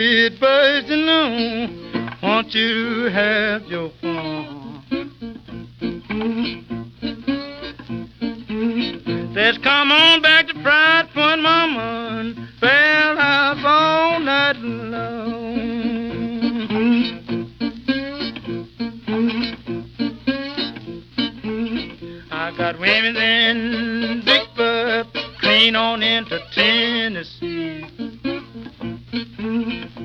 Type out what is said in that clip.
It bursting on, won't you have your fun? Says, come on back to Pride Point, Mama, and Fair House all night long. I got women in Big Bud, clean on into Tennessee.